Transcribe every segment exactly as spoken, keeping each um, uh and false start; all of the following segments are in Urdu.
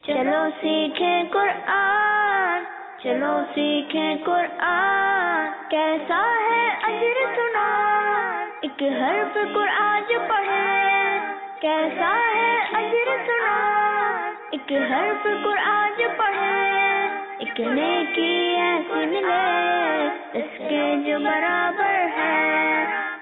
چلو سیکھیں قرآن، چلو سیکھیں قرآن، کیسا ہے اجر سنا، ایک حرف قرآن جو پڑھے، کیسا ہے اجر سنا، ایک حرف قرآن جو پڑھے، ایک نیکی ایسی ملے اس کے جو برابر ہے۔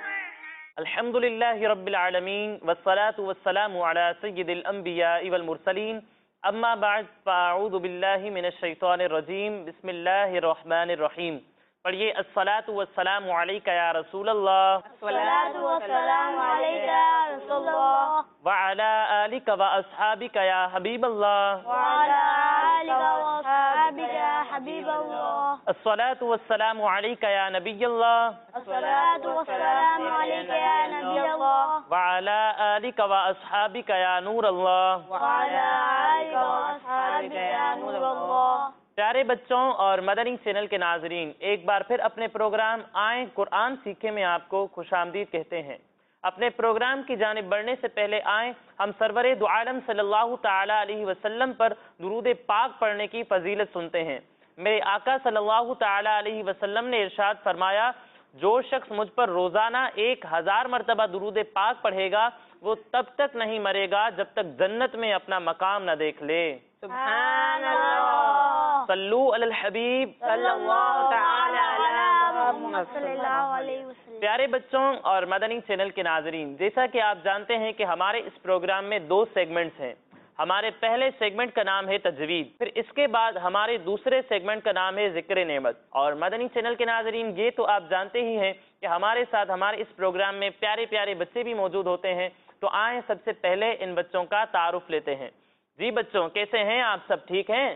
الحمدللہ رب العالمین والصلاة والسلام علی سید الانبیاء والمرسلین، اما بعد فاعوذ باللہ من الشیطان الرجیم، بسم اللہ الرحمن الرحیم۔ پڑھیے الصلاة والسلام علیکہ یا رسول اللہ، الصلاة والسلام علیکہ یا رسول اللہ، وعلی آلک و اصحابک یا حبیب اللہ، وعلی آلک و اصحابک یا حبیب اللہ، الصلاة والسلام علیکہ یا نبی اللہ، الصلاة والسلام علیکہ یا نبی اللہ، وعلی آلک و اصحابک یا نور اللہ، وعلی آلک و اصحابک یا نور اللہ۔ پیارے بچوں اور مدنی چینل کے ناظرین، ایک بار پھر اپنے پروگرام آئیں قرآن سیکھیں میں آپ کو خوش آمدید کہتے ہیں۔ اپنے پروگرام کی جانب بڑھنے سے پہلے آئیں ہم سرور دو عالم صلی اللہ تعالی علیہ وسلم پر درود پاک پڑھنے کی فضیلت سنتے ہیں۔ میرے آقا صلی اللہ تعالی علیہ وسلم نے ارشاد فرمایا، جو شخص مجھ پر روزانہ ایک ہزار مرتبہ درود پاک پڑھے گا وہ تب تک نہیں مرے گا جب تک جنت میں اپنا مقام نہ دیکھ لے۔ سبحان اللہ، صلو علی الحبیب صلی اللہ تعالی علی محمد صلی اللہ علیہ وسلم۔ پیارے بچوں اور مدنی چینل کے ناظرین، جیسا کہ آپ جانتے ہیں کہ ہمارے اس پروگرام میں دو سیگمنٹس ہیں۔ ہمارے پہلے سیگمنٹ کا نام ہے تجوید، پھر اس کے بعد ہمارے دوسرے سیگمنٹ کا نام ہے ذکر نعمت۔ اور مدنی چینل کے ناظرین، یہ تو آپ جانتے ہی ہیں کہ ہمارے ساتھ ہمارے اس پروگرام میں پیارے پیارے بچے بھی موجود ہوتے ہیں، تو آئیں سب سے پہلے ان بچوں کا تعارف لیتے ہیں۔ جی بچوں، کیسے ہیں آپ؟ سب ٹھیک ہیں؟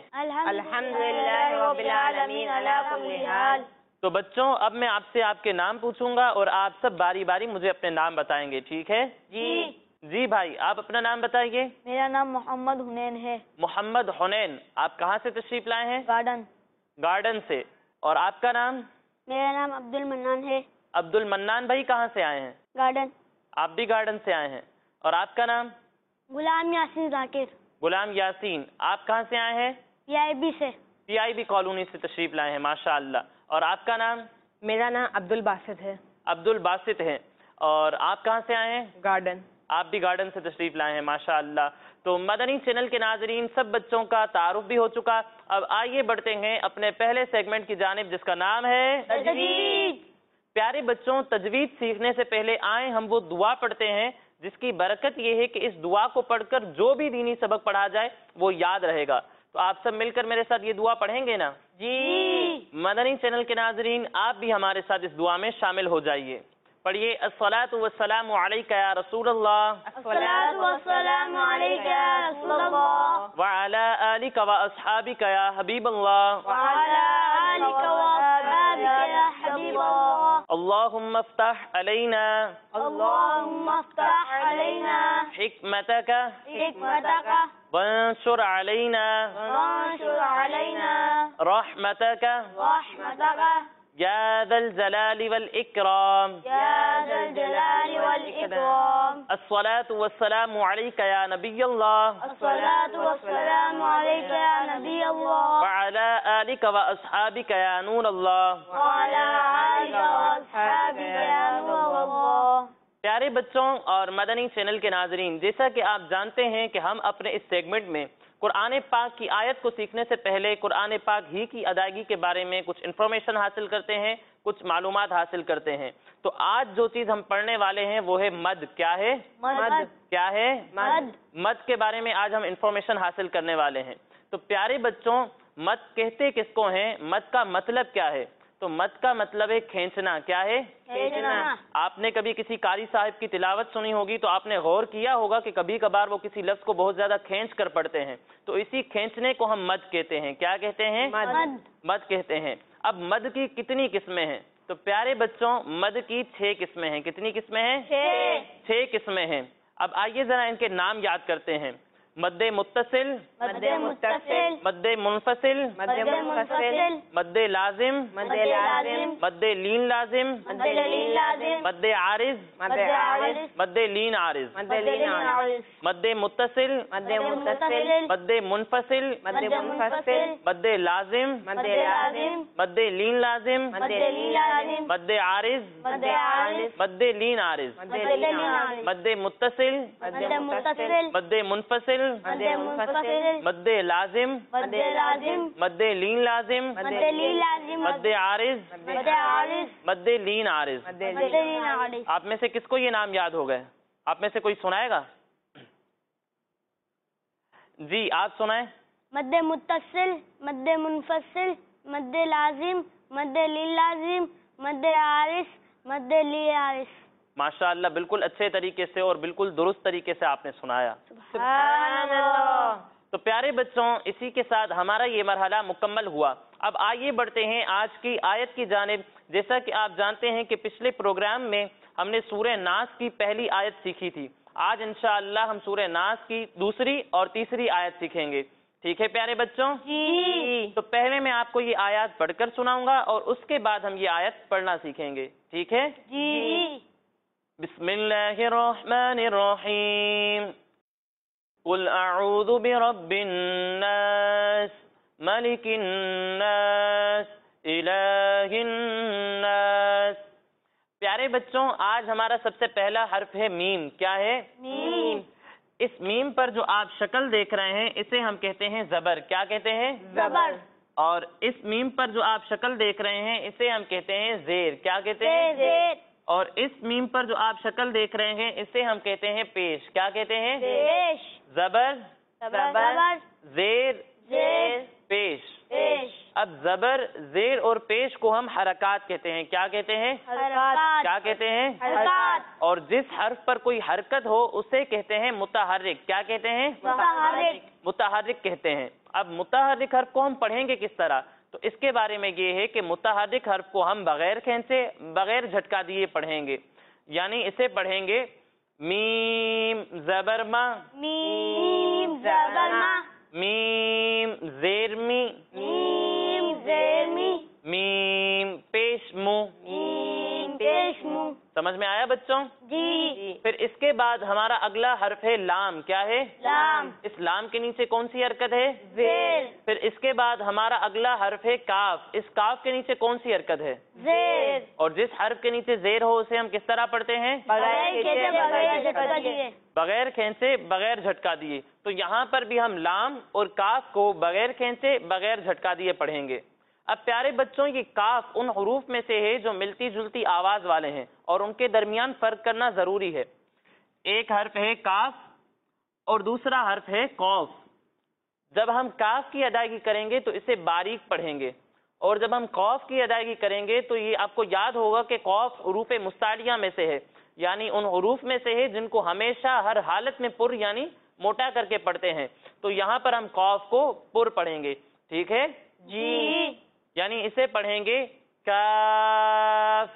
الحمدللہ رب العالمین علی کل حال۔ تو بچوں، اب میں آپ سے آپ کے نام پوچھوں گا اور آپ سب باری باری مجھے اپنے نام بتائیں گے، ٹھیک ہے؟ جی جی بھائی، آپ اپنا نام بتائیے۔ میرا نام محمد حنین ہے، محمد حنین، آپ کہاں سے تشریف لائے ہیں؟ گارڈن۔ گارڈن سے۔ اور آپ کا نام؟ میرا نام عبد المنان ہے، عبد المنان بھائی کہاں سے آئے ہیں؟ گارڈن۔ آپ بھی گارڈن سے آئے ہیں۔ اور آپ کا نام؟ غلام یاسین ذاکر، غلام یاسین، آپ کہاں سے آئے ہیں؟ پی آئی بی سے۔ پی آئی بی کالونی سے تشریف لائے ہیں، ماشاء اللہ۔ اور آپ کا نام؟ میرا نام عبد الباسط ہے، عبد الباسط ہے۔ اور آپ کہاں سے آئے ہیں؟ گارڈن۔ آپ بھی گارڈن سے تشریف لائے ہیں، ماشاء اللہ۔ تو مدنی چینل کے ناظرین، سب بچوں کا تعارف بھی ہو چکا، اب آئیے بڑھتے ہیں اپنے پہلے سیگمنٹ کی جانب جس کا نام ہے تجوید۔ پیارے بچوں، تجوید سیکھنے سے پہلے آئیں ہم وہ دعا پڑھتے ہیں جس کی برکت یہ ہے کہ اس دعا کو پڑھ کر جو بھی دینی سبق پڑھا جائے وہ یاد رہے گا۔ تو آپ سب مل کر میرے ساتھ یہ دعا پڑھیں گے نا؟ جی۔ مدنی چینل کے ناظرین، آپ بھی ہمارے ساتھ اس دعا میں شامل ہو جائیے۔ پڑھیے الصلاۃ والسلام علیکہ یا رسول اللہ، الصلاۃ والسلام علیکہ یا رسول اللہ، وعلی آلک و اصحابک یا حبیب اللہ، وعلی آلک و اصحابک یا حبیب اللہ۔ اللہم افتح علینا اللہم افتح علینا حکمتک حکمتک وانشر علینا وانشر علینا رحمتک رحمتک یا ذا الجلال والاکرام۔ یا ذا الجلال والاکرام۔ الصلاۃ والسلام علیکہ یا نبی اللہ، الصلاۃ والسلام علیکہ یا نبی اللہ، وعلی آلک و اصحابک یا نور اللہ۔ وعلی آلک و اصحابک یا نور اللہ۔ پیارے بچوں اور مدنی چینل کے ناظرین، جیسا کہ آپ جانتے ہیں کہ ہم اپنے اس سیگمنٹ میں قرآن پاک کی آیت کو سیکھنے سے پہلے قرآن پاک ہی کی ادائیگی کے بارے میں کچھ انفارمیشن حاصل کرتے ہیں، کچھ معلومات حاصل کرتے ہیں۔ تو آج جو چیز ہم پڑھنے والے ہیں وہ ہے مد۔ کیا ہے؟ مد۔ کیا ہے؟ مد۔ مد کے بارے میں آج ہم انفارمیشن حاصل کرنے والے ہیں۔ تو پیارے بچوں، مد کہتے کس کو ہیں؟ مد کا مطلب کیا ہے؟ تو مد کا مطلب ہے کھینچنا۔ کیا ہے؟ کھینچنا۔ آپ نے کبھی کسی قاری صاحب کی تلاوت سنی ہوگی تو آپ نے غور کیا ہوگا کہ کبھی کبھار وہ کسی لفظ کو بہت زیادہ کھینچ کر پڑھتے ہیں، تو اسی کھینچنے کو ہم مد کہتے ہیں۔ کیا کہتے ہیں؟ مد۔ مد کہتے ہیں۔ اب مد کی کتنی قسمیں ہیں؟ تو پیارے بچوں، مد کی چھ قسمیں ہیں۔ کتنی قسمیں ہیں؟ چھ۔ چھ قسمیں ہیں۔ اب آئیے ذرا ان کے نام یاد کرتے ہیں۔ मद्दे मुत्तसिल, मद्दे मुत्तसिल, मद्दे मुनफसिल, मद्दे मुनफसिल, मद्दे लाजिम, मद्दे लाजिम, मद्दे लीन लाजिम, मद्दे लीन लाजिम, मद्दे आरिज, मद्दे आरिज, मद्दे लीन आरिज, मद्दे लीन आरिज, मद्दे मुत्तसिल, मद्दे मुत्तसिल, मद्दे मुनफसिल, मद्दे मुनफसिल, मद्दे लाजिम, मद्दे लाजिम, मद्दे लीन लाजिम, मद्दे लीन लाजिम, मद्दे आरिज, मद्दे आरिज, मद्दे लीन आरिज, मद्दे लीन आरिज, मद्दे मुत्तसिल, मद्दे मुत्तसिल, मद्दे मुनफसिल, मद्दे मुनफसिल, मद्दे लाजिम, मद्दे लाजिम, मद्दे लीन लाजिम, मद्दे लीन लाजिम, मद्दे आरिज, मद्दे आरिज, मद्दे लीन आरिज। मद्दे लीन आरिज। आप में से किसको ये नाम याद हो गए? आप में से कोई सुनाएगा? जी आप सुनाएं। मद्दे मुत्तसिल, मद्दे मुनफसिल, मद्दे लाजिम, मद्दे लीन लाजिम, मद्दे आरिज, मद्दे लीन आरिज। माशाअल्लाह, बिल्कुल अच्छे तरीके से और बिल्कुल दुरुस्त तरीके से आपने सुनाया। सुभान अल्लाह। तो प्यारे बच्चों, इसी के साथ हमारा ये मरहला मुकम्मल हुआ। अब आइए बढ़ते हैं आज की आयत की जानिब। जैसा कि आप जानते हैं कि पिछले प्रोग्राम में हमने सूरह नास की पहली आयत सीखी थी। आज इंशाअल्लाह हम सूरह नास की दूसरी और तीसरी आयत सीखेंगे। ठीक है प्यारे बच्चों? जी। तो पहले मैं आपको ये आयत पढ़कर सुनाऊंगा और उसके बाद हम ये आयत पढ़ना सीखेंगे। ठीक है जी। बिस्मिल्लाहिर्रहमानिर्रहीम। कुल अऊज़ु बिरब्बिन्नास, मलिकिन्नास, इलाहिन्नास। प्यारे बच्चों, आज हमारा सबसे पहला हर्फ है मीम। क्या है? मीम। इस मीम पर जो आप शक्ल देख रहे हैं इसे हम कहते हैं जबर। क्या कहते हैं? जबर। और इस मीम पर जो आप शक्ल देख रहे हैं इसे हम कहते हैं जेर। क्या कहते हैं? जेर। और इस मीम पर जो आप शक्ल देख रहे हैं इसे हम कहते हैं पेश। क्या कहते हैं? पेश। जबर, जबर, जेर, जेर, पेश। पेश। अब जबर, जेर और पेश को हम हरकत कहते हैं। क्या कहते हैं? हरकत। क्या कहते हैं? हरकत। और जिस हर्फ पर कोई हरकत हो उसे कहते हैं मुतहर्रिक। क्या कहते हैं? मुतहर्रिक। मुतहर्रिक कहते हैं। अब मुतहर्रिक हर्फ को हम पढ़ेंगे किस तरह, तो इसके बारे में ये है कि मुतहर्रिक हर्फ को हम बगैर खींचे, बगैर झटका दिए पढ़ेंगे। यानी इसे पढ़ेंगे मीम जबर मा, मीम जबर मा, मीम जेर मी, मीम जेर मी, मीम पेश मु। मीम पेश मु। समझ में आया बच्चों? जी। फिर इसके बाद हमारा अगला हर्फ है लाम। क्या है? लाम। इस लाम के नीचे कौन सी हरकत है? जेर। फिर इसके बाद हमारा अगला हर्फ है काफ। इस काफ के नीचे कौन सी हरकत है? जेर। और जिस हर्फ के नीचे जेर हो उसे हम किस तरह पढ़ते हैं? बगैर खींचे, बगैर झटका दिए। बगैर खींचे, बगैर झटका दिए। तो यहाँ पर भी हम लाम और काफ को बगैर खींचे, बगैर झटका दिए पढ़ेंगे। अब प्यारे बच्चों, ये काफ उन हुरूफ में से है जो मिलती जुलती आवाज वाले हैं और उनके दरमियान फर्क करना जरूरी है। एक हर्फ है काफ और दूसरा हर्फ है कौफ। जब हम काफ की अदायगी करेंगे तो इसे बारीक पढ़ेंगे, और जब हम कौफ की अदायगी करेंगे तो ये आपको याद होगा कि कौफ हुरूफ मुस्तालिया में से है, यानी उन हुरूफ में से है जिनको हमेशा हर हालत में पुर यानी मोटा करके पढ़ते हैं। तो यहाँ पर हम कौफ को पुर पढ़ेंगे। ठीक है जी। यानी इसे पढ़ेंगे काफ,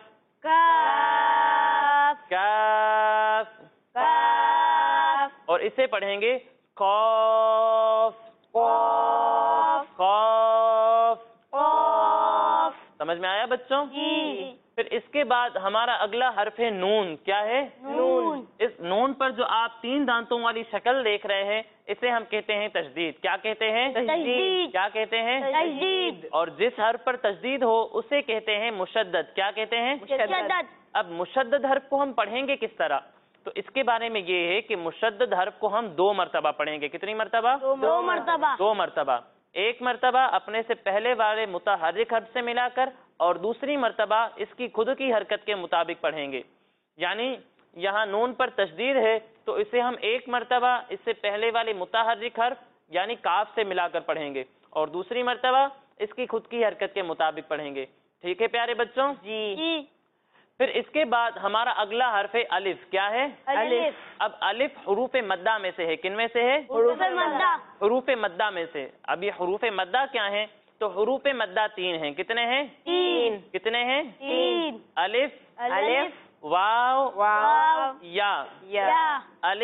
काफ, काफ, काफ, और इसे पढ़ेंगे कौफ, कौफ, कौफ। कौफ। समझ में आया बच्चों? जी। फिर इसके बाद हमारा अगला हर्फ है नून। क्या है? नून। इस नून पर जो आप तीन दांतों वाली शक्ल देख रहे हैं इसे हम कहते हैं तशदीद। क्या कहते हैं? तशदीद। क्या कहते हैं? तशदीद। और जिस हर्फ पर तशदीद हो उसे कहते हैं मुशद्दद। क्या कहते हैं? मुशद्दद। अब मुशद्दद हर्फ को हम पढ़ेंगे किस तरह, तो इसके बारे में ये है कि मुशद्दद हर्फ को हम दो मरतबा पढ़ेंगे। कितनी मरतबा? दो मरतबा। दो मरतबा। एक मरतबा अपने से पहले वाले मुतहर्रिक हर्फ से मिलाकर और दूसरी मरतबा इसकी खुद की हरकत के मुताबिक पढ़ेंगे। यानी यहाँ नून पर तशदीद है तो इसे हम एक मरतबा इससे पहले वाले मुतहर्रिक हर्फ यानी काफ से मिलाकर पढ़ेंगे और दूसरी मरतबा इसकी खुद की हरकत के मुताबिक पढ़ेंगे। ठीक है प्यारे बच्चों? जी। जी। फिर इसके बाद हमारा अगला हर्फ है अलिफ। क्या है? अलिफ। अब अलिफ हुरूफ मद्दा में से है। किन में से है? हुरूफ मद्दा। हुरूफ मद्दा में से। अब ये हुरूफ मद्दा क्या है? तो हुरूफ मद्दा तीन हैं। कितने हैं? तीन। कितने हैं? तीन। अलिफ, अलिफ, वाव, वाव, या, या, अलिफ,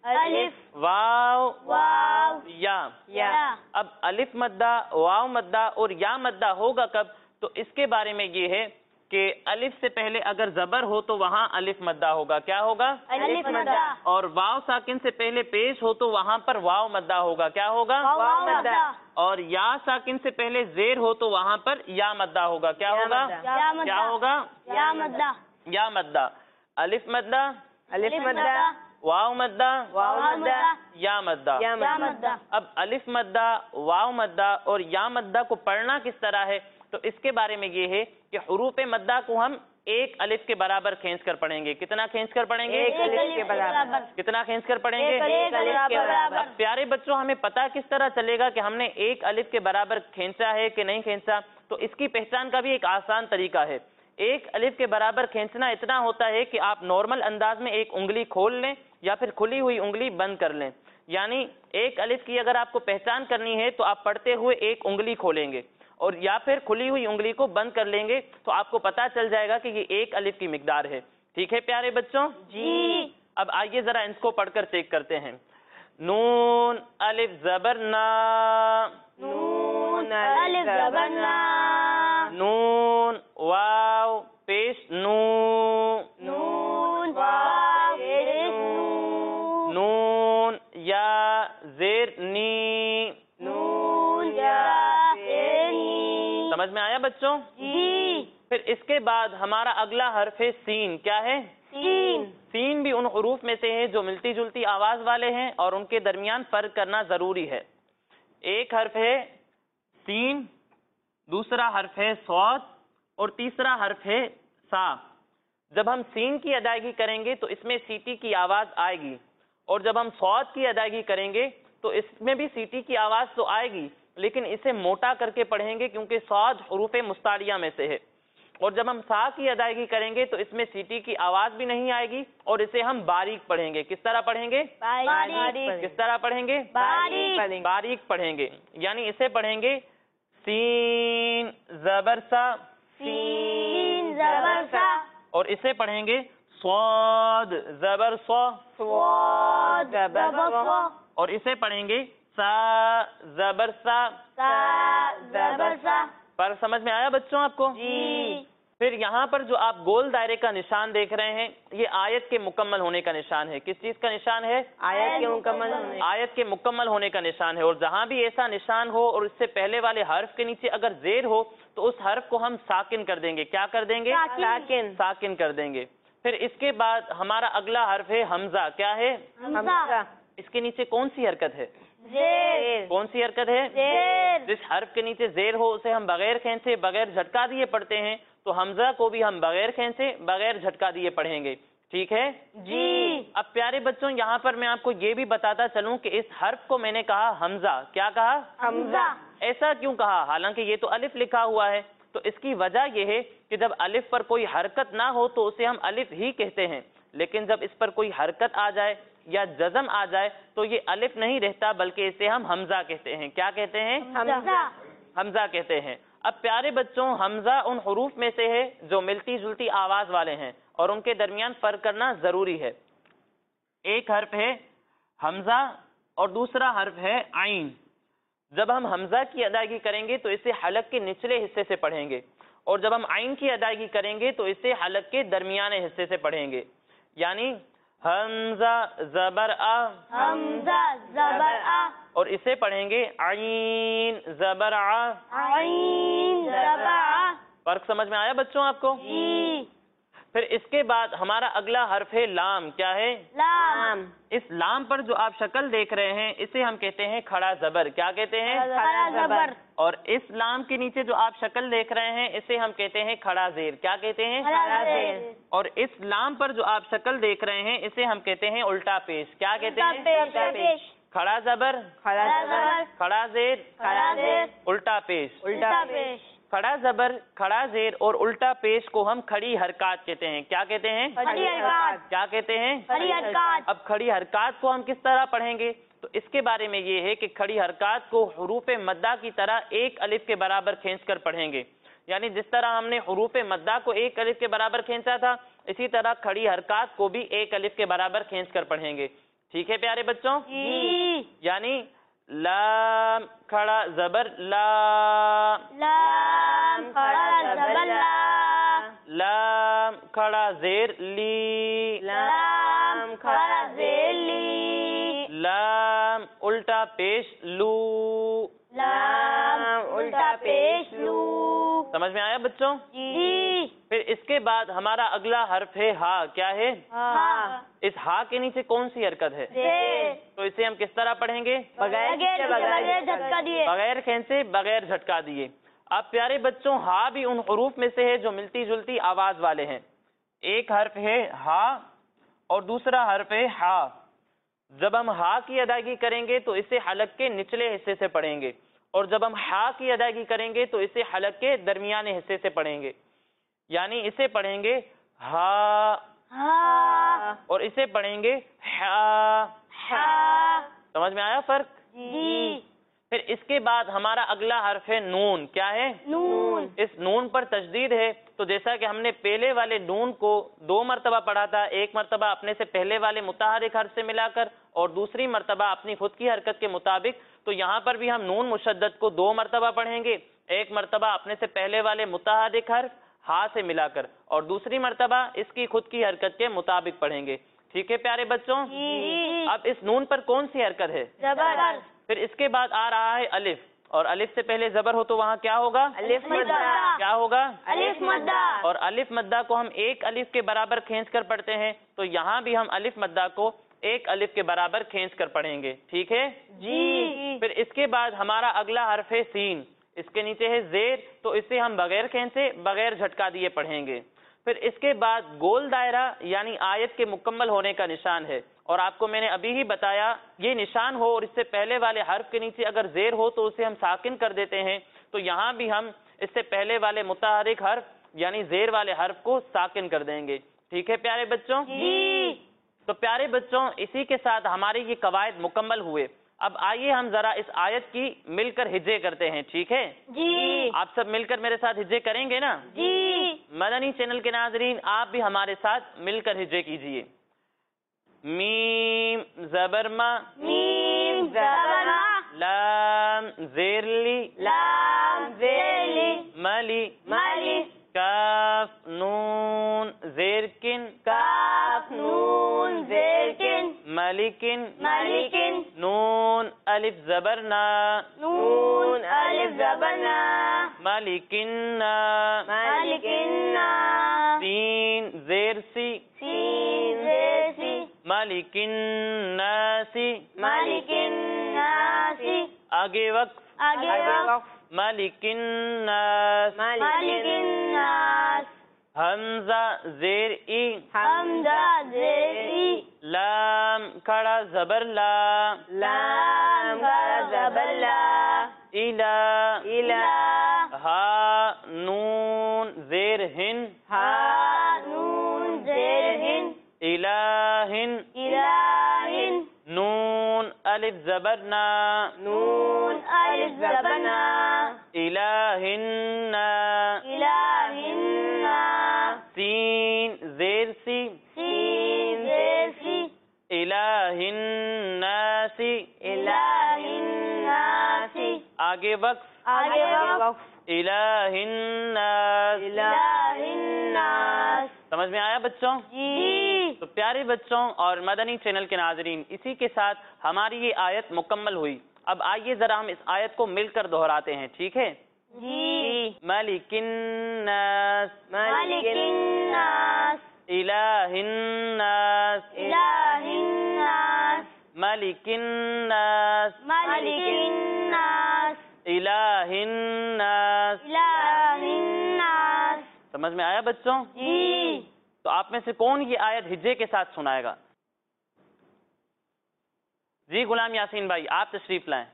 الف واو واو یا یا اب الف مدہ واو مدہ اور یا مدہ ہوگا کب؟ تو اس کے بارے میں یہ ہے کہ الف سے پہلے اگر زبر ہو تو وہاں الف مدہ ہوگا، کیا ہوگا؟ الف مدہ اور واو ساکن سے پہلے پیش ہو تو وہاں پر واو مدہ ہوگا، کیا ہوگا؟ واو مدہ اور یا ساکن سے پہلے زیر ہو تو وہاں پر یا مدہ ہوگا، کیا ہوگا؟ یا مدہ کیا ہوگا؟ یا مدہ یا مدہ الف مدہ الف مدہ واو مدہ واو مدہ یا مدہ یا یا مدہ مدہ اب الف مدہ واو مدہ اور یا مدہ کو پڑھنا کس طرح ہے؟ تو اس کے بارے میں یہ ہے کہ حروف مدہ کو ہم ایک الف کے برابر کھینچ کر پڑھیں گے۔ کتنا کھینچ کر پڑھیں گے؟ ایک الف کے برابر کتنا کھینچ کر پڑھیں گے؟ ایک الف کے برابر اب پیارے بچوں ہمیں پتہ کس طرح چلے گا کہ ہم نے ایک الف کے برابر کھینچا ہے کہ نہیں کھینچا؟ تو اس کی پہچان کا بھی ایک آسان طریقہ ہے۔ ایک الف کے برابر کھینچنا اتنا ہوتا ہے کہ آپ نارمل انداز میں ایک انگلی کھول لیں یا پھر کھلی ہوئی انگلی بند کر لیں، یعنی ایک الف کی اگر آپ کو پہچان کرنی ہے تو آپ پڑھتے ہوئے ایک انگلی کھولیں گے اور یا پھر کھلی ہوئی انگلی کو بند کر لیں گے تو آپ کو پتہ چل جائے گا کہ یہ ایک الف کی مقدار ہے۔ ٹھیک ہے پیارے بچوں؟ جی اب آئیے ذرا اس کو پڑھ کر چیک کرتے ہیں۔ نون الف زبر نا، نون الف زبر نا، نون واو پیش نو، نون واو پیش نو، نون یا زیر نی، نون یا زیر نی۔ سمجھ میں آیا بچوں؟ جی پھر اس کے بعد ہمارا اگلا حرف ہے سین۔ کیا ہے؟ سین۔ سین بھی ان حروف میں سے ہے جو ملتی جلتی آواز والے ہیں اور ان کے درمیان فرق کرنا ضروری ہے۔ ایک حرف ہے سین، دوسرا حرف ہے صاد اور تیسرا حرف ہے سا۔ جب ہم سین کی ادائیگی کریں گے تو اس میں سیٹی کی آواز آئے گی، اور جب ہم صاد کی ادائیگی کریں گے تو اس میں بھی سیٹی کی آواز تو آئے گی لیکن اسے موٹا کر کے پڑھیں گے کیونکہ صاد حروف مستعلیہ میں سے ہے، اور جب ہم سا کی ادائیگی کریں گے تو اس میں سیٹی کی آواز بھی نہیں آئے گی اور اسے ہم باریک پڑھیں گے۔ کس طرح پڑھیں گے؟ باریک کس طرح پڑھیں گے؟ باریک باریک پڑھیں گے، یعنی اسے پڑھیں گے سین زبر سا، سین زبر سا، اور اسے پڑھیں گے صاد زبر صا، صاد زبر صا، اور اسے پڑھیں گے سا زبر سا، سا زبر سا۔ پر سمجھ میں آیا بچوں آپ کو؟ جی پھر یہاں پر جو آپ گول دائرے کا نشان دیکھ رہے ہیں یہ آیت کے مکمل ہونے کا نشان ہے۔ کس چیز کا نشان ہے؟ آیت کے مکمل ہونے آیت کے مکمل ہونے کا نشان ہے، اور جہاں بھی ایسا نشان ہو اور اس سے پہلے والے حرف کے نیچے اگر زیر ہو تو اس حرف کو ہم ساکن کر دیں گے۔ کیا کر دیں گے؟ ساکن ساکن کر دیں گے۔ پھر اس کے بعد ہمارا اگلا حرف ہے حمزہ۔ کیا ہے؟ حمزہ، اس کے نیچے کون سی حرکت ہے؟ زیر، کون سی حرکت ہے؟ زیر، جس حرف کے نیچے زیر ہو اسے ہم بغیر کھینچے بغیر جھٹکا دیے پڑھتے ہیں، تو حمزہ کو بھی ہم بغیر کھینچے بغیر جھٹکا دیے پڑھیں گے۔ ٹھیک ہے؟ جی اب پیارے بچوں یہاں پر میں آپ کو یہ بھی بتاتا چلوں کہ اس حرف کو میں نے کہا حمزہ۔ کیا کہا؟ حمزہ، ایسا کیوں کہا حالانکہ یہ تو الف لکھا ہوا ہے؟ تو اس کی وجہ یہ ہے کہ جب الف پر کوئی حرکت نہ ہو تو اسے ہم الف ہی کہتے ہیں، لیکن جب اس پر کوئی حرکت آ جائے یا جزم آ جائے تو یہ الف نہیں رہتا بلکہ اسے ہم حمزہ کہتے ہیں۔ کیا کہتے ہیں؟ حمزہ، حمزہ کہتے ہیں۔ اب پیارے بچوں حمزہ ان حروف میں سے ہے جو ملتی جلتی آواز والے ہیں اور ان کے درمیان فرق کرنا ضروری ہے۔ ایک حرف ہے حمزہ اور دوسرا حرف ہے عین۔ جب ہم حمزہ کی ادائیگی کریں گے تو اسے حلق کے نچلے حصے سے پڑھیں گے، اور جب ہم عین کی ادائیگی کریں گے تو اسے حلق کے درمیانے حصے سے پڑھیں گے، یعنی حمزہ زبر آ، حمزہ زبر آ، اور اسے پڑھیں گے عین زبر آ۔ عین زبر آ۔ فرق سمجھ میں آیا بچوں آپ کو؟ جی پھر اس کے بعد ہمارا اگلا حرف ہے لام۔ کیا ہے؟ لام، اس لام پر جو آپ شکل دیکھ رہے ہیں اسے ہم کہتے ہیں کھڑا زبر۔ کیا کہتے ہیں؟ کھڑا زبر، اور اس لام کے نیچے جو آپ شکل دیکھ رہے ہیں اسے ہم کہتے ہیں کھڑا زیر۔ کیا کہتے ہیں؟ کھڑا زیر، اور اس لام پر جو آپ شکل دیکھ رہے ہیں اسے ہم کہتے ہیں الٹا پیش۔ کیا کہتے ہیں؟ پیش پیش، کھڑا زبر، کھڑا زبر، کھڑا زیر، کھڑا زیر، الٹا پیش۔ الٹا پیش، کھڑا زبر، کھڑا زیر اور الٹا پیش کو ہم کھڑی حرکات کہتے ہیں۔ کیا کہتے ہیں؟ کھڑی حرکات، کیا کہتے ہیں؟ کھڑی حرکات، اب کھڑی حرکات کو ہم کس طرح پڑھیں گے؟ تو اس کے بارے میں یہ ہے کہ کھڑی حرکات کو حروف مدہ کی طرح ایک الف کے برابر کھینچ کر پڑھیں گے، یعنی جس طرح ہم نے حروف مدہ کو ایک الف کے برابر کھینچا تھا اسی طرح کھڑی حرکات کو بھی ایک الف کے برابر کھینچ کر پڑھیں گے۔ ٹھیک ہے پیارے بچوں؟ جی یعنی لام کھڑا زبر لا، لام کھڑا زبر لا، لام کھڑا زیر لی، لام کھڑا زیر لی، لام الٹا پیش لو، لام الٹا پیش لو۔ سمجھ میں آیا بچوں؟ جی پھر اس کے بعد ہمارا اگلا حرف ہے ہا۔ کیا ہے؟ ہاں اس ہا کے نیچے کون سی حرکت ہے؟ زیر، تو اسے ہم کس طرح پڑھیں گے؟ بغیر بغیر بغیر جھٹکا دیے، بغیر کھینچے، بغیر جھٹکا دیے۔ اب پیارے بچوں ہا بھی ان حروف میں سے ہے جو ملتی جلتی آواز والے ہیں۔ ایک حرف ہے ہا اور دوسرا حرف ہے ہا۔ جب ہم ہا کی ادائیگی کریں گے تو اسے حلق کے نچلے حصے سے پڑھیں گے، اور جب ہم ہا کی ادائیگی کریں گے تو اسے حلق کے درمیانے حصے سے پڑھیں گے۔ یعنی اسے پڑھیں گے ہا ہاں اور اسے پڑھیں گے ہا۔ ہاں سمجھ میں آیا فرق؟ جی پھر اس کے بعد ہمارا اگلا حرف ہے نون۔ کیا ہے؟ نون، اس نون پر تشدید ہے، تو جیسا کہ ہم نے پہلے والے نون کو دو مرتبہ پڑھا تھا، ایک مرتبہ اپنے سے پہلے والے متحرک حرف سے ملا کر اور دوسری مرتبہ اپنی خود کی حرکت کے مطابق، تو یہاں پر بھی ہم نون مشدد کو دو مرتبہ پڑھیں گے، ایک مرتبہ اپنے سے پہلے والے متحرک حرف ہا سے ملا کر اور دوسری مرتبہ اس کی خود کی حرکت کے مطابق پڑھیں گے۔ ٹھیک ہے پیارے بچوں؟ جی اب اس نون پر کون سی حرکت ہے؟ زبر، پھر اس کے بعد آ رہا ہے الف، اور الف سے پہلے زبر ہو تو وہاں کیا ہوگا؟ الف مدہ، کیا ہوگا؟ الف مدہ، اور الف مدہ کو ہم ایک الف کے برابر کھینچ کر پڑھتے ہیں، تو یہاں بھی ہم الف مدہ کو ایک الف کے برابر کھینچ کر پڑھیں گے۔ ٹھیک ہے؟ جی پھر اس کے بعد ہمارا اگلا حرف ہے سین، اس کے نیچے ہے زیر، تو اسے ہم بغیر کھینچے، بغیر جھٹکا دیے پڑھیں گے۔ پھر اس کے بعد گول دائرہ یعنی آیت کے مکمل ہونے کا نشان ہے، اور آپ کو میں نے ابھی ہی بتایا یہ نشان ہو اور اس سے پہلے والے حرف کے نیچے اگر زیر ہو تو اسے ہم ساکن کر دیتے ہیں، تو یہاں بھی ہم اس سے پہلے والے متحرک حرف یعنی زیر والے حرف کو ساکن کر دیں گے۔ ٹھیک ہے پیارے بچوں؟ جی تو پیارے بچوں اسی کے ساتھ ہمارے یہ قواعد مکمل ہوئے۔ اب آئیے ہم ذرا اس آیت کی مل کر ہجے کرتے ہیں۔ ٹھیک ہے؟ جی آپ سب مل کر میرے ساتھ ہجے کریں گے نا؟ جی مدنی چینل کے ناظرین آپ بھی ہمارے ساتھ مل کر ہجے کیجئے۔ میم زبر ما، میم زبر ما، لام زیر لی، لام زیر لی، ملی، ملی، کاف نون زیر کن، کاف نون زیر کن، ملکن، ملکن، نون الف زبر نا، نون الف زبر نا، ملکن نا، ملکن نا، سین زیر سی، سین زیر سی، ملکن ناسی، ملکن ناسی، آگے وقف، آگے وقف، ملکن ناس، ملکن ناس، حمزہ زیر ای، حمزہ زیر ای، لام کھڑا زبر لا، لام کھڑا زبر لا، الا، الا، ہا نون زیر ہن، ہا نون زیر ہن، الہن، الہن، نون الف زبر نا، نون الف زبر نا، الہن نا، الہن نا، سین زیر سی، سین زیر سی، الہن ناسی، الہن ناسی، آگے وقف، آگے وقف، الہن ناس۔ الہن ناس۔ سمجھ میں آیا بچوں؟ جی تو پیارے بچوں اور مدنی چینل کے ناظرین اسی کے ساتھ ہماری یہ آیت مکمل ہوئی۔ اب آئیے ذرا ہم اس آیت کو مل کر دہراتے ہیں۔ ٹھیک ہے؟ جی مالک الناس، مالک الناس، الہ الناس، الہ الناس، مالک الناس، مالک الناس، الہ الناس۔ الہ الناس۔ سمجھ میں آیا بچوں؟ جی تو آپ میں سے کون یہ آیت ہجے کے ساتھ سنائے گا؟ جی غلام یاسین بھائی آپ تشریف لائیں۔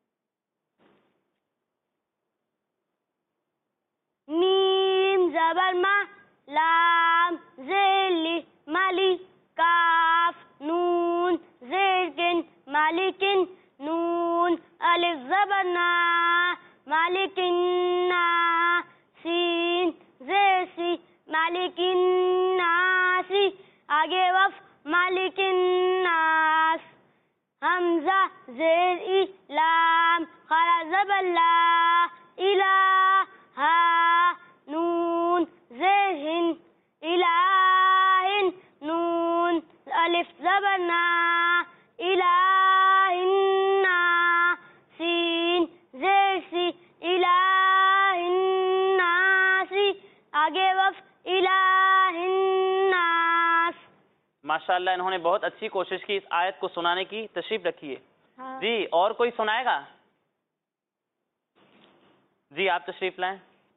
میم زبر ما، لام زیر لی، مالی، کاف نون زیر کن، مالکن، نون الف زبر نا، مالکن نا، سین زیر سی، مالکن ناسی، آگے وف، مالکن ناس۔ حمزہ زیر ای لام خرا زبر لا الہ نون زیر ہن الہ نون الف زبر نا الہ نا سین زیر سی الہ ناسی آگے وف الہ الناس. ماشاءاللہ انہوں نے بہت اچھی کوشش کی اس آیت کو سنانے کی. تشریف رکھیے. جی اور کوئی سنائے گا؟ جی آپ تشریف لائیں.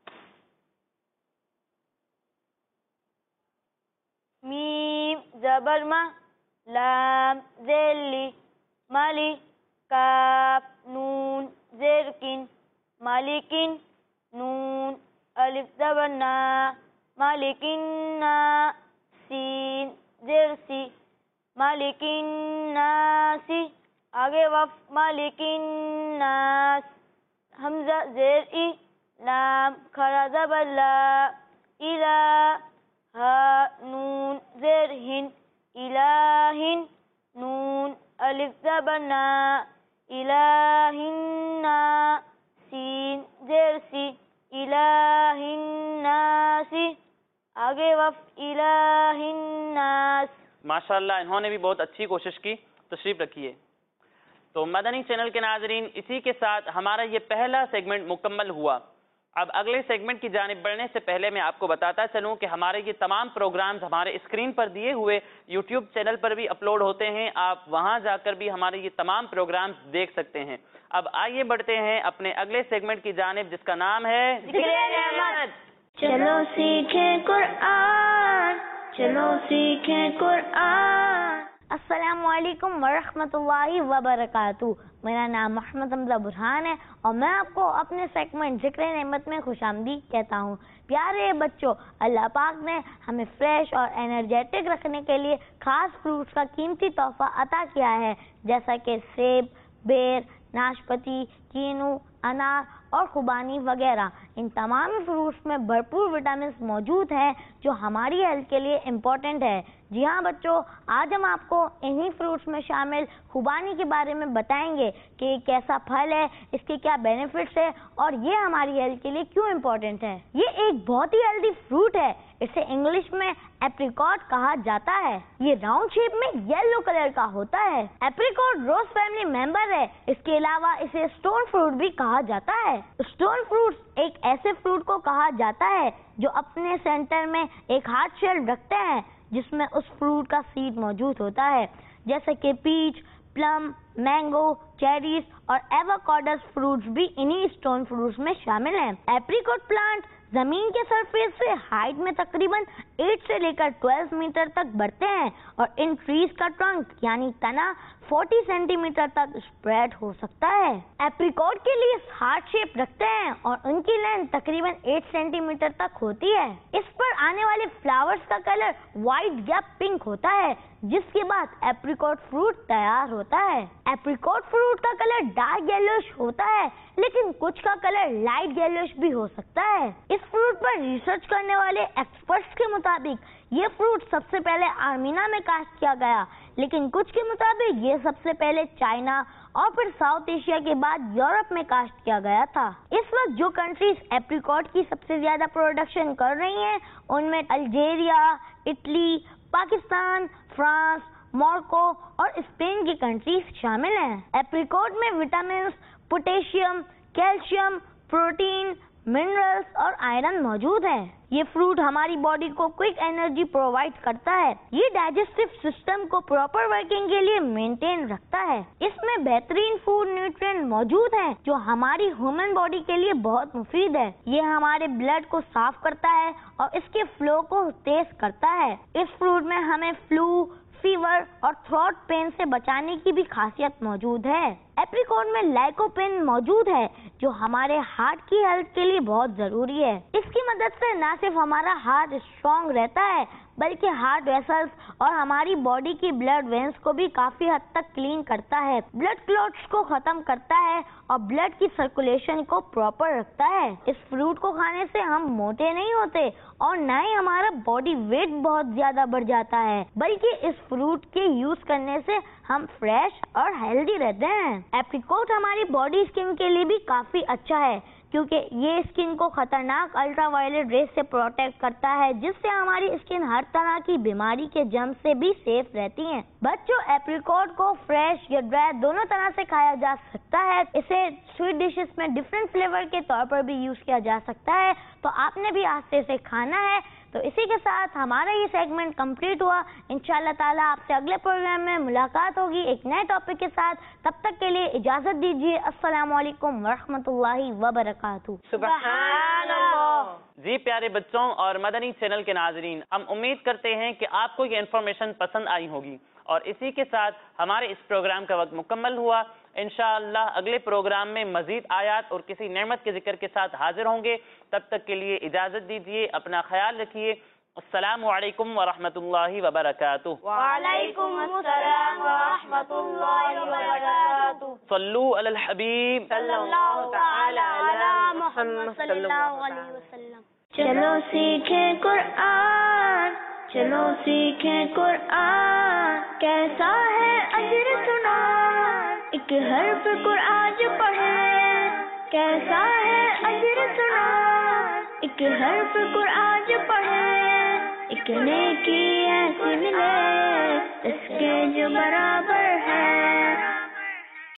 میم زبر ما لام زیر لی مالی کاف نون زیر کن مالکن نون الف زبر نا مالکن نا سین زیر سی مالکن ناسی آگے وف مالکن ناس حمزہ زیر ای لام کھڑا زبر لا الہ ہا نون زیر ہن الہن نون الف زبر نا الہن نا سین زیر سی الہن ناسی آگے وف الہن ناس. ماشاءاللہ انہوں نے بھی بہت اچھی کوشش کی. تشریف رکھیے. تو مدنی چینل کے ناظرین اسی کے ساتھ ہمارا یہ پہلا سیگمنٹ مکمل ہوا. اب اگلے سیگمنٹ کی جانب بڑھنے سے پہلے میں آپ کو بتاتا چلوں کہ ہمارے یہ تمام پروگرامز ہمارے اسکرین پر دیے ہوئے یوٹیوب چینل پر بھی اپلوڈ ہوتے ہیں. آپ وہاں جا کر بھی ہمارے یہ تمام پروگرامز دیکھ سکتے ہیں. اب آئیے بڑھتے ہیں اپنے اگلے سیگمنٹ کی جانب جس کا نام ہے ذکر نعمت. چلو سیکھیں قرآن، چلو سیکھیں قرآن. السلام علیکم ورحمۃ اللہ وبرکاتہ. میرا نام محمد حمزہ برہان ہے اور میں آپ کو اپنے سیگمنٹ ذکر نعمت میں خوش آمدید کہتا ہوں. پیارے بچوں، اللہ پاک نے ہمیں فریش اور انرجیٹک رکھنے کے لیے خاص فروٹس کا قیمتی تحفہ عطا کیا ہے، جیسا کہ سیب، بیر، ناشپتی، کینو، انار اور خوبانی وغیرہ. ان تمام فروٹس میں بھرپور وٹامنس موجود ہیں جو ہماری ہیلتھ کے لیے امپورٹنٹ ہے. جی ہاں بچوں، آج ہم آپ کو انہی فروٹس میں شامل خوبانی کے بارے میں بتائیں گے کہ یہ کیسا پھل ہے، اس کے کیا بینیفٹس ہے اور یہ ہماری ہیلتھ کے لیے کیوں امپورٹنٹ ہے. یہ ایک بہت ہی ہیلدی فروٹ ہے. اسے انگلش میں ایپریکاٹ کہا جاتا ہے. یہ راؤنڈ شیپ میں یلو کلر کا ہوتا ہے. ایپریکاٹ روز فیملی ممبر ہے. اس کے علاوہ اسے اسٹون فروٹ بھی کہا جاتا ہے. اسٹون فروٹ ایک ایسے فروٹ کو کہا جاتا ہے جو اپنے سینٹر میں ایک ہارڈ شیل رکھتے ہیں جس میں اس فروٹ کا سیڈ موجود ہوتا ہے، جیسے کہ پیچ، پلم، مینگو، چیریز اور ایووکاڈوس فروٹس بھی انہی اسٹون فروٹس میں شامل ہیں. ایپریکاٹ پلانٹ زمین کے سرفیس سے ہائٹ میں تقریباً ایٹ سے لے کر ٹویلو میٹر تک بڑھتے ہیں اور ان ٹریز کا ٹرنک یعنی تنا فورٹی سینٹی میٹر تک اسپریڈ ہو سکتا ہے. ایپریکاٹ کے لیے ہارٹ شیپ رکھتے ہیں اور ان کی لینتھ تقریباً ایٹ سینٹی میٹر تک ہوتی ہے. اس پر آنے والے فلاورز کا کلر وائٹ یا پنک ہوتا ہے، جس کے بعد ایپریکاٹ فروٹ تیار ہوتا ہے. ایپریکاٹ فروٹ کا کلر ڈارک یلوش ہوتا ہے لیکن کچھ کا کلر لائٹ یلوش بھی ہو سکتا ہے. اس فروٹ پر ریسرچ کرنے والے ایکسپرٹس کے مطابق یہ فروٹ سب سے پہلے آرمینا میں کاشت کیا گیا، لیکن کچھ کے مطابق یہ سب سے پہلے چائنا اور پھر ساؤتھ ایشیا کے بعد یورپ میں کاشت کیا گیا تھا. اس وقت جو کنٹریز ایپریکاٹ کی سب سے زیادہ پروڈکشن کر رہی ہیں ان میں Algeria, Italy, Pakistan, France, Morocco اور اسپین کی کنٹریز شامل ہیں. ایپریکاٹ میں vitamins, potassium, calcium, protein, minerals اور آئرن موجود ہیں. یہ فروٹ ہماری باڈی کو کوئک انرجی پرووائڈ کرتا ہے. یہ ڈائجسٹو سسٹم کو پراپر ورکنگ کے لیے مینٹین رکھتا ہے. اس میں بہترین فوڈ نیوٹرینٹ موجود ہیں جو ہماری ہیومن باڈی کے لیے بہت مفید ہے. یہ ہمارے بلڈ کو صاف کرتا ہے اور اس کے فلو کو تیز کرتا ہے. اس فروٹ میں ہمیں فلو، فیور اور تھروٹ پین سے بچانے کی بھی خاصیت موجود ہے. एप्रिकॉट में लाइकोपिन मौजूद है जो हमारे हार्ट की हेल्थ के लिए बहुत जरूरी है। इसकी मदद से न सिर्फ हमारा हार्ट स्ट्रांग रहता है बल्कि हार्ट वेसल्स और हमारी बॉडी की ब्लड वेन्स को भी काफी हद तक क्लीन करता है, ब्लड क्लॉट्स को खत्म करता है और ब्लड की सर्कुलेशन को प्रॉपर रखता है। इस फ्रूट को खाने से हम मोटे नहीं होते और न ही हमारा बॉडी वेट बहुत ज्यादा बढ़ जाता है, बल्कि इस फ्रूट के यूज करने से हम फ्रेश और हेल्दी रहते हैं। एप्रिकॉट हमारी बॉडी स्किन के लिए भी काफी अच्छा है क्योंकि ये स्किन को खतरनाक अल्ट्रावायलेट रेस से प्रोटेक्ट करता है, जिससे हमारी स्किन हर तरह की बीमारी के जर्म से भी सेफ रहती है। बच्चों, एप्रिकॉट को फ्रेश या ड्राई दोनों तरह से खाया जा सकता है। इसे स्वीट डिशेस में डिफरेंट फ्लेवर के तौर पर भी यूज किया जा सकता है, तो आपने भी आज से इसे खाना है। तो इसी के साथ हमारा ये सेगमेंट कंप्लीट हुआ। इंशाल्लाह ताला आपसे अगले प्रोग्राम में मुलाकात होगी एक नए टॉपिक के साथ। तब तक के लिए इजाजत दीजिए। अस्सलाम वालेकुम वरहमतुल्लाहि वबरकातुहू। सुभान अल्लाह। जी प्यारे बच्चों और मदनी चैनल के नाजरीन, हम उम्मीद करते हैं कि आपको ये इन्फॉर्मेशन पसंद आई होगी और इसी के साथ हमारे इस प्रोग्राम का वक्त मुकम्मल हुआ। इंशाअल्लाह अगले प्रोग्राम में मजीद आयात और किसी नेमत के जिक्र के साथ हाजिर होंगे। तब तक के लिए इजाजत दीजिए, अपना ख्याल रखिए। अस्सलामु अलैकुम वरहमतुल्लाहि वबरकातुहू। वालेकुम अस्सलाम व रहमतुल्लाहि व बरकातुहू। सल्लू अलल हबीब सल्लल्लाहु तआला अला मुहम्मद सल्लल्लाहु अलैहि वसल्लम। चलो सीखें कुरान, चलो सीखें कुरान, कैसा है अजर सुना, एक हर्फ कुरान जो पढ़े, कैसा है अजर सुना, एक हर्फ कुरान जो पढ़े, एक नेकी ऐसी मिले इसके जो बराबर